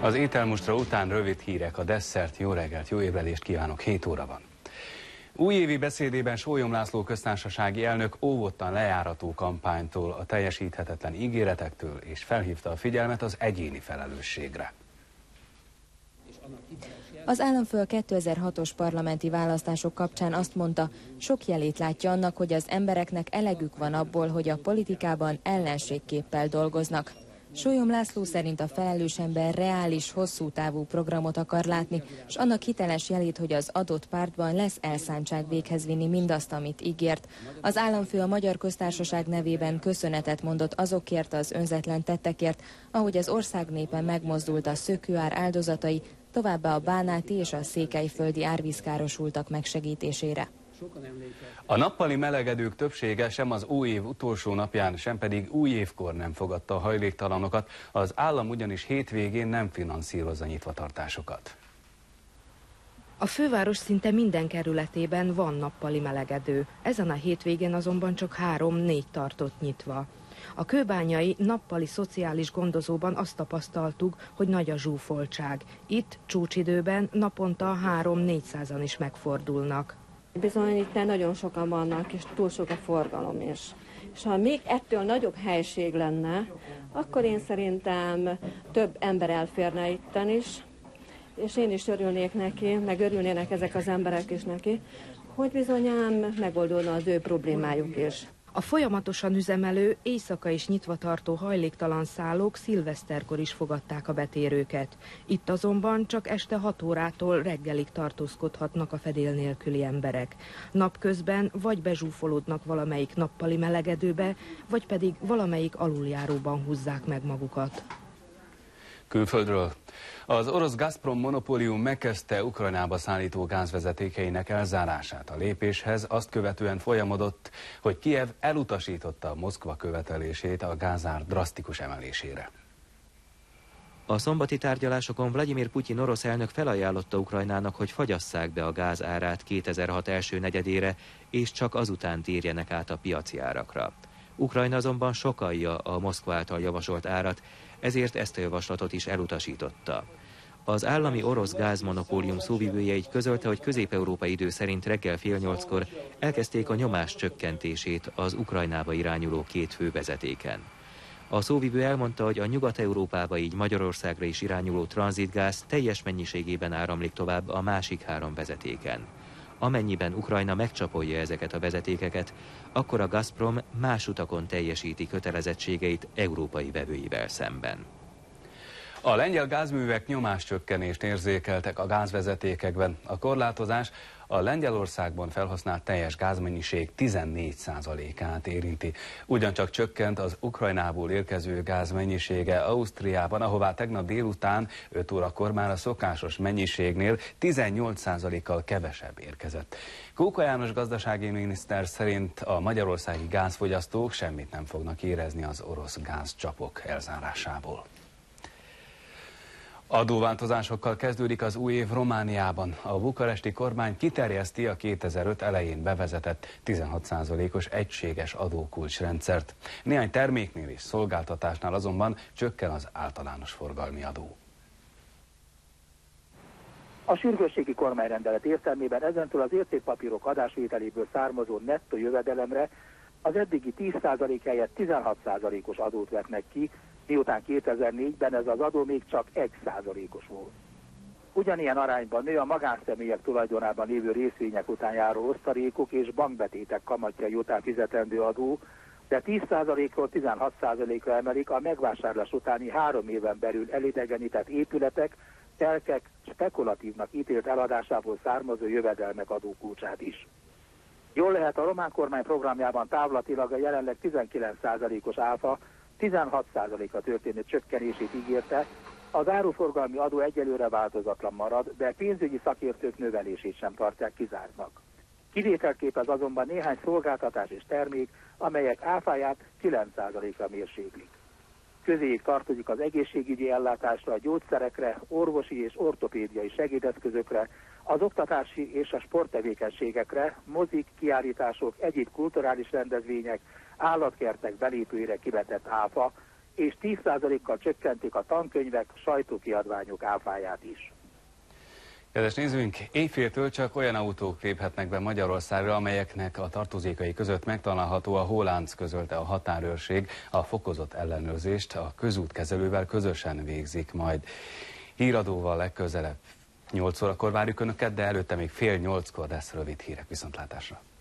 Az ételmustra után rövid hírek, a desszert. Jó reggelt, jó ébredést kívánok, 7 óra van. Újévi beszédében Sólyom László köztársasági elnök óvottan lejárató kampánytól, a teljesíthetetlen ígéretektől, és felhívta a figyelmet az egyéni felelősségre. Az államfő a 2006-os parlamenti választások kapcsán azt mondta, sok jelét látja annak, hogy az embereknek elegük van abból, hogy a politikában ellenségképpel dolgoznak. Sólyom László szerint a felelős ember reális, hosszú távú programot akar látni, és annak hiteles jelét, hogy az adott pártban lesz elszántság véghez vinni mindazt, amit ígért. Az államfő a Magyar Köztársaság nevében köszönetet mondott azokért az önzetlen tettekért, ahogy az ország népe megmozdult a szökőár áldozatai, továbbá a bánáti és a székelyföldi árvízkárosultak megsegítésére. A nappali melegedők többsége sem az új év utolsó napján, sem pedig új évkor nem fogadta a hajléktalanokat, az állam ugyanis hétvégén nem finanszírozza nyitvatartásokat. A főváros szinte minden kerületében van nappali melegedő, ezen a hétvégén azonban csak 3-4 tartott nyitva. A kőbányai nappali szociális gondozóban azt tapasztaltuk, hogy nagy a zsúfoltság. Itt csúcsidőben naponta 3-400-an is megfordulnak. Bizony itt nagyon sokan vannak, és túl sok a forgalom is. És ha még ettől nagyobb helység lenne, akkor én szerintem több ember elférne itten is, és én is örülnék neki, meg örülnének ezek az emberek is neki, hogy bizonyám megoldódna az ő problémájuk is. A folyamatosan üzemelő, éjszaka is nyitva tartó hajléktalan szállók szilveszterkor is fogadták a betérőket. Itt azonban csak este 6 órától reggelig tartózkodhatnak a fedél nélküli emberek. Napközben vagy bezsúfolódnak valamelyik nappali melegedőbe, vagy pedig valamelyik aluljáróban húzzák meg magukat. Külföldről. Az orosz Gazprom monopólium megkezdte Ukrajnába szállító gázvezetékeinek elzárását. A lépéshez azt követően folyamodott, hogy Kijev elutasította Moszkva követelését a gázár drasztikus emelésére. A szombati tárgyalásokon Vladimir Putyin orosz elnök felajánlotta Ukrajnának, hogy fagyasszák be a gáz árát 2006 első negyedére, és csak azután térjenek át a piaci árakra. Ukrajna azonban sokkalja a Moszkva által javasolt árat, ezért ezt a javaslatot is elutasította. Az állami orosz gázmonopólium szóvivője így közölte, hogy közép-európai idő szerint reggel fél 8-kor elkezdték a nyomás csökkentését az Ukrajnába irányuló 2 fővezetéken. A szóvivő elmondta, hogy a Nyugat-Európába, így Magyarországra is irányuló tranzitgáz teljes mennyiségében áramlik tovább a másik 3 vezetéken. Amennyiben Ukrajna megcsapolja ezeket a vezetékeket, akkor a Gazprom más utakon teljesíti kötelezettségeit európai vevőivel szemben. A lengyel gázművek nyomáscsökkenést érzékeltek a gázvezetékekben. A korlátozás a Lengyelországban felhasznált teljes gázmennyiség 14%-át érinti. Ugyancsak csökkent az Ukrajnából érkező gáz mennyisége Ausztriában, ahová tegnap délután 5 órakor már a szokásos mennyiségnél 18%-kal kevesebb érkezett. Kóka János gazdasági miniszter szerint a magyarországi gázfogyasztók semmit nem fognak érezni az orosz gázcsapok elzárásából. Adóváltozásokkal kezdődik az új év Romániában. A bukaresti kormány kiterjeszti a 2005 elején bevezetett 16%-os egységes adókulcsrendszert. Néhány terméknél és szolgáltatásnál azonban csökken az általános forgalmi adó. A sürgősségi kormányrendelet értelmében ezentől az értékpapírok adásvételéből származó nettó jövedelemre az eddigi 10% helyett 16%-os adót vetnek ki, miután 2004-ben ez az adó még csak 1%-os volt. Ugyanilyen arányban nő a magánszemélyek tulajdonában lévő részvények után járó osztalékok és bankbetétek kamatjai után fizetendő adó, de 10%-ról 16%-ra emelik a megvásárlás utáni 3 éven belül elidegenített épületek, telkek spekulatívnak ítélt eladásából származó jövedelmek adókulcsát is. Jól lehet, a román kormány programjában távlatilag a jelenleg 19%-os áfa 16%-ra történő csökkenését ígérte, az áruforgalmi adó egyelőre változatlan marad, de pénzügyi szakértők növelését sem tartják kizártnak. Kivételképez azonban néhány szolgáltatás és termék, amelyek áfáját 9%-ra mérséklik. Közéjük tartozik az egészségügyi ellátásra, a gyógyszerekre, orvosi és ortopédiai segédeszközökre, az oktatási és a sporttevékenységekre, mozik, kiállítások, egyéb kulturális rendezvények, állatkertek belépőire kivetett áfa, és 10%-kal csökkentik a tankönyvek, sajtókiadványok áfáját is. Kedves nézőink, éjféltől csak olyan autók léphetnek be Magyarországra, amelyeknek a tartozékai között megtalálható a hólánc, közölte a határőrség. A fokozott ellenőrzést a közútkezelővel közösen végzik majd. Híradóval legközelebb 8 órakor várjuk Önöket, de előtte még fél 8-kor lesz rövid hírek. Viszontlátásra!